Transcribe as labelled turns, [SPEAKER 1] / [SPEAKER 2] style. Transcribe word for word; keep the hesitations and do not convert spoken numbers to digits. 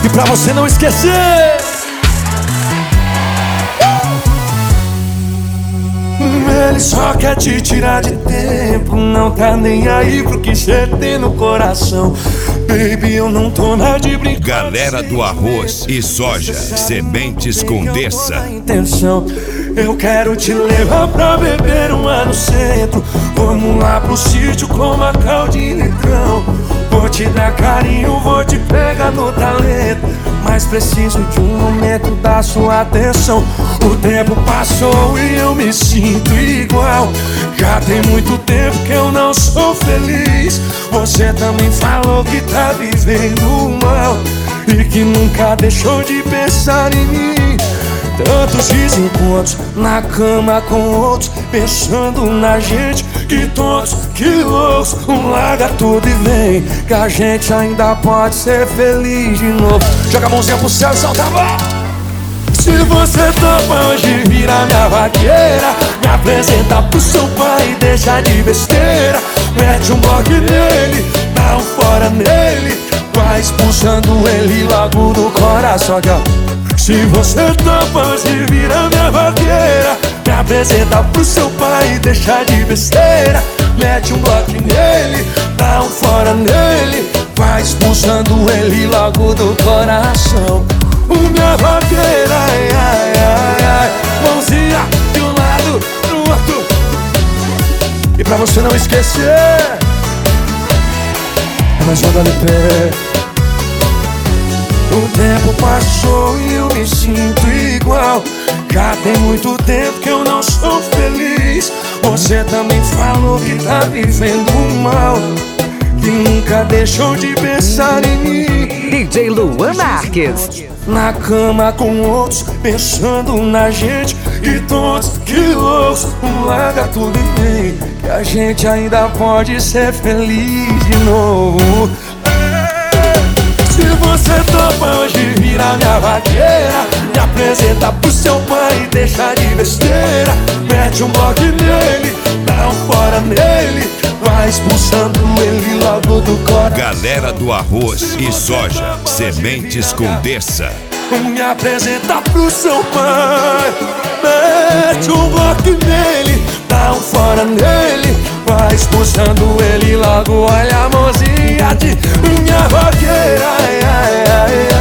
[SPEAKER 1] E pra você não esquecer, ele só quer te tirar de tempo, não tá nem aí pro que cê tem no coração. Baby, eu não tô na de brincar.
[SPEAKER 2] Galera do arroz e soja, sementes com Dessa.
[SPEAKER 1] Intenção, eu quero te levar pra beber uma no centro. Vamos lá pro sítio com uma caldinha e negrão. Vou te dar carinho, vou te pegar no talento, mas preciso de um momento da sua atenção. O tempo passou e eu me sinto igual. Já tem muito tempo que eu não sou feliz. Você também falou que tá vivendo mal e que nunca deixou de pensar em mim. Tantos desencontros na cama com outros, pensando na gente. Que tontos, que loucos, larga tudo e vem, que a gente ainda pode ser feliz de novo. Joga a mãozinha pro céu e solta a mão. Se você topa hoje virar minha vaqueira, me apresenta pro seu pai e deixa de besteira. Mete um bloco nele, dá um fora nele, vai expulsando ele logo do coração. Se você topa hoje virar minha vaqueira, me apresenta pro seu pai e deixa de besteira. Mete um bloco nele, dá um fora nele, vai expulsando ele logo do coração. Minha vaqueira, ai, ai, ai, ai. Mãozinha de um lado pro outro. E pra você não esquecer, é mais uma do L P. O tempo passou e eu me sinto igual. Já tem muito tempo que eu não sou feliz. Você também falou que tá vivendo mal, que nunca deixou de pensar em mim.
[SPEAKER 3] D J Luan Marques.
[SPEAKER 1] Na cama com outros, pensando na gente. Que tontos, que loucos, larga tudo e vem, que a gente ainda pode ser feliz de novo. Se você topa hoje virar minha vaqueira, me apresenta pro seu pai e deixa de besteira. Mete um bloco nele, dá um fora nele, vai expulsando ele logo do coração.
[SPEAKER 2] Galera do arroz e soja, sementes com Dessa.
[SPEAKER 1] Me apresenta pro seu pai, mete um bloco nele, dá um fora nele, vai expulsando ele logo. Olha a mãozinha de minha vaqueira, ai, ai, ai.